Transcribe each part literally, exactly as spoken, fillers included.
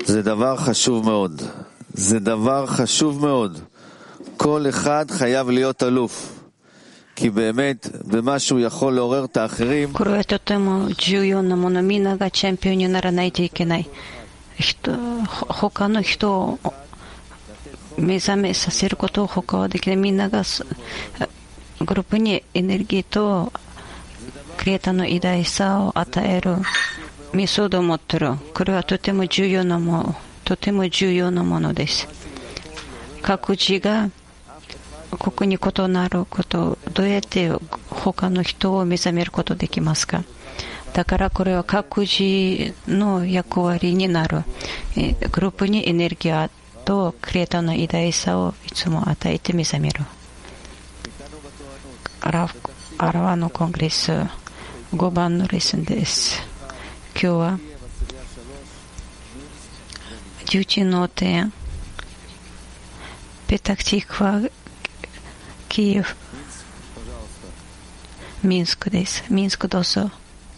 זה דבר חשוב מאוד. זה דבר חשוב מאוד. כל אחד חייב להיות אלוף. כי באמת, במה שהוא יכול לעורר את האחרים. これはとても重要なもの。みんながチャンピオンにならないといけない。人、他の人を目覚めさせることを他はできない。みんながグループにエネルギーとクリエイターの偉大さを与えるメソッドを持っている。これはとても重要なもの、とても重要なものです。各自がここに異なることをどうやって他の人を目覚めることできますか。だからこれは各自の役割になる。グループにエネルギーとクリエイターの偉大さをいつも与えて目覚める。アラアラワのコングレスごばんのレッスンです。今日は重鎮の点ペタクティクワキーウミンスクです。ミンスクどうぞ。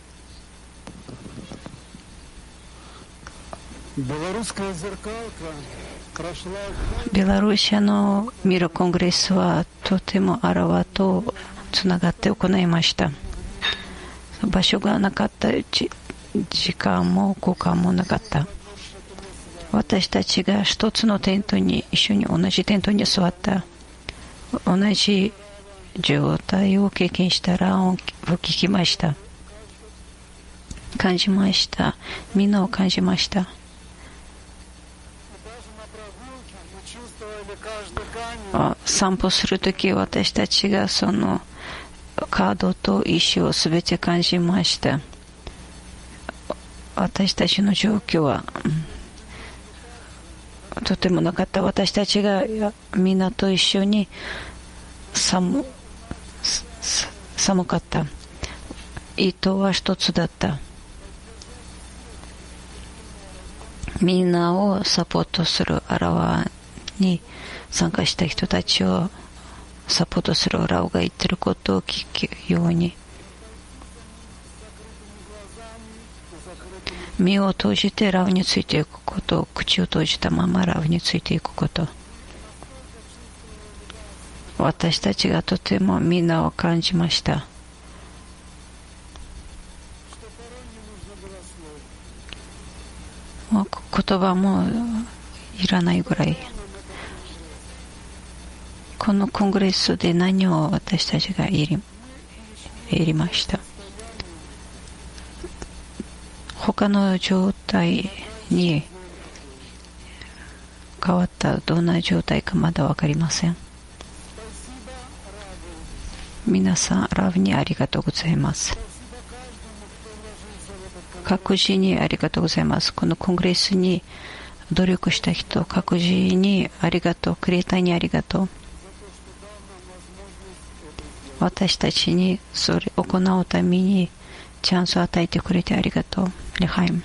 ベラルーシのミラコングレスはとてもアラワとつながって行いました。場所がなかった、時間も空間もなかった。私たちが一つのテントに一緒に同じテントに座った。同じ状態を経験したらを聞きました。感じました。みんなを感じました。散歩するとき私たちがそのカードと石をすべて感じました。私たちの状況はとてもなかった。私たちがみんなと一緒に 寒, 寒かった。意図は一つだった。みんなをサポートするアラワに参加した人たちをサポートするラオが言ってることを聞くように、目を閉じてラオについていくこと、口を閉じたままラオについていくこと、私たちがとてもみんなを感じました。もう言葉もいらないぐらい、このコングレスで何を私たちがやり、やりました。他の状態に変わった。どんな状態かまだ分かりません。皆さんラブにありがとうございます。各自にありがとうございます。このコングレスに努力した人、各自にありがとう。クリエイターにありがとう。私たちにそれを行うためにチャンスを与えてくれてありがとう。レハイム。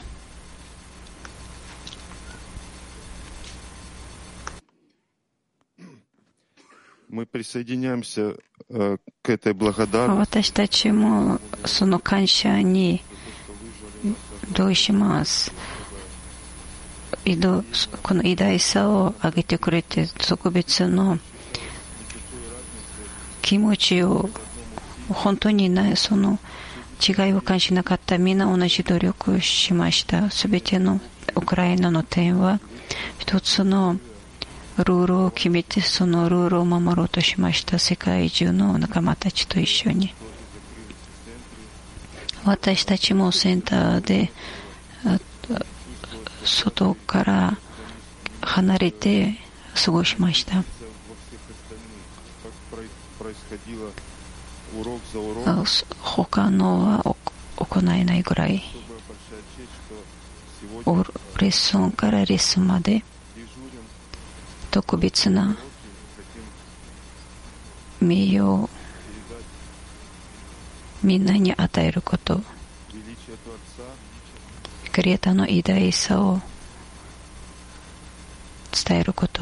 私たちもその感謝に同意します。この偉大さを上げてくれて、特別の気持ちを本当にない、その違いを感じなかった。みんな同じ努力をしました。すべてのウクライナの点は一つのルールを決めて、そのルールを守ろうとしました。世界中の仲間たちと一緒に。私たちもセンターで外から離れて過ごしました。他のは行えないぐらい、レッスンからレッスンまで特別な名誉をみんなに与えること、クリエイターの偉大さを伝えること、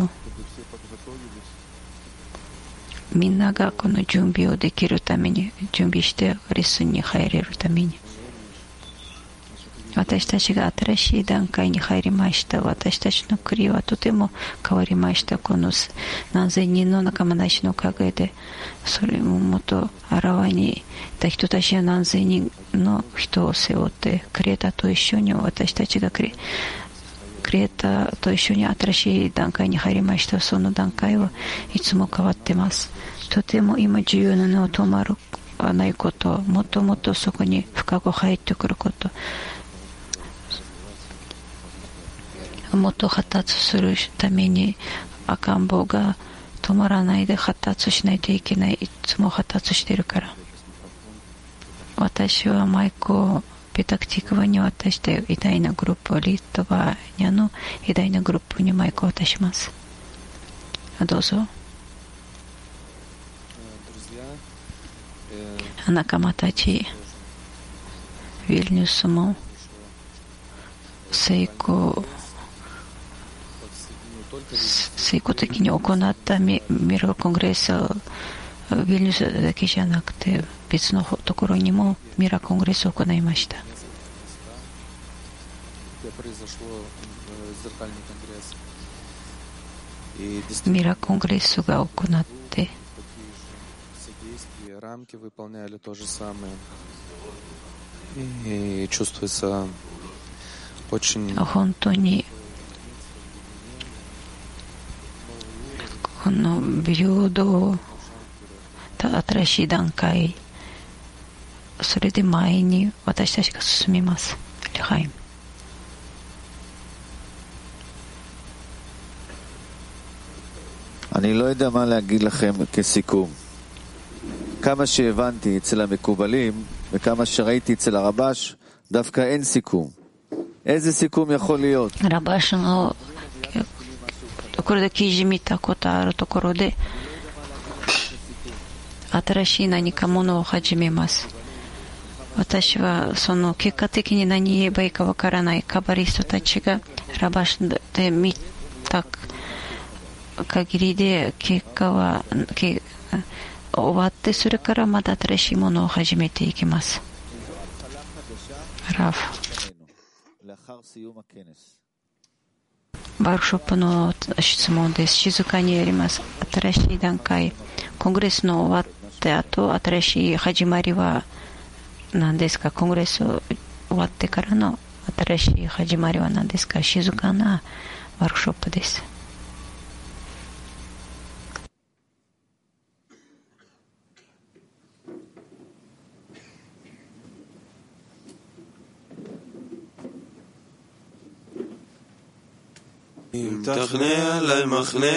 みんながこの準備をできるために、準備してレッスンに入れるために、 私たちが新しい段階に入りました。私たちの国はとても変わりました。この何千人の仲間たちのおかげで、それももっとあらわにいた人たちは何千人の人を背負って、クリエイターと一緒に私たちがクリクリエイターと一緒に新しい段階に入りました。その段階はいつも変わってます。とても今重要なのは止まらないこと、もっともっとそこに深く入ってくること、もっと発達するために赤ん坊が止まらないで発達しないといけない。いつも発達してるから。私はマイクをペタクティクワに渡して偉大なグループ、リトバニャの偉大なグループにマイクを渡します。どうぞ。仲間たち、ウィルニュスも成功成功的に行ったミラーコングレスをウィルニュスだけじゃなくて別のところにもミラーコングレスを行いました。ミラーコングレスが行って本当にこの平等、新しい段階、それで前に私たちが進みます。はい。 אני לא יודע מה להגיד לכם כסיכום. כמה שהבנתי אצל המקובלים וכמה שראיתי אצל הרבש, דווקא אין סיכום. איזה סיכום יכול להיות? ラバシのところで記事見たことあるところで新しい何かものを始めます。私はその結果的に何言えばいいかわからないカバリストたちがラバシで見た限りで結果は終わって、それからまた新しいものを始めていきます。ラフワークショップの質問です。静かにやります。新しい段階、コングレスの終わって後、新しい始まりは何ですか？コングレス終わってからの新しい始まりは何ですか？静かなワークショップです。 אם תכנה עלי מחנה,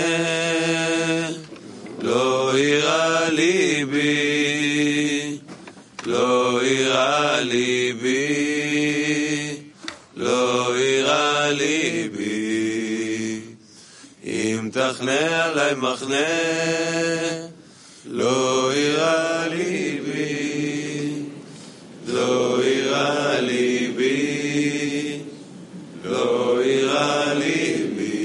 לא יראה ליבי, לא יראה ליבי, לא יראה ליבי. אם תכנה עלי מחנה, לא יראה ליבי, לא יראה ליבי, לא יראה ליבי.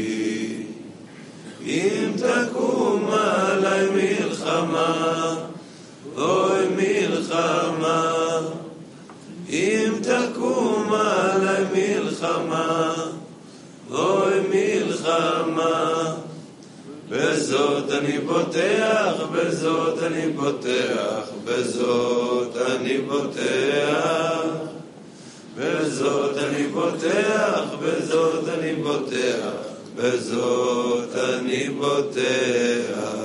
אם תקום עלי מלחמה, אוי מלחמה, אם תקום עלי מלחמה, אוי מלחמה, בזאת אני פותח, בזאת אני פותח, בזאת אני פותח, בזאת אני פותח, בזאת אני פותח, בזאת אני פותח.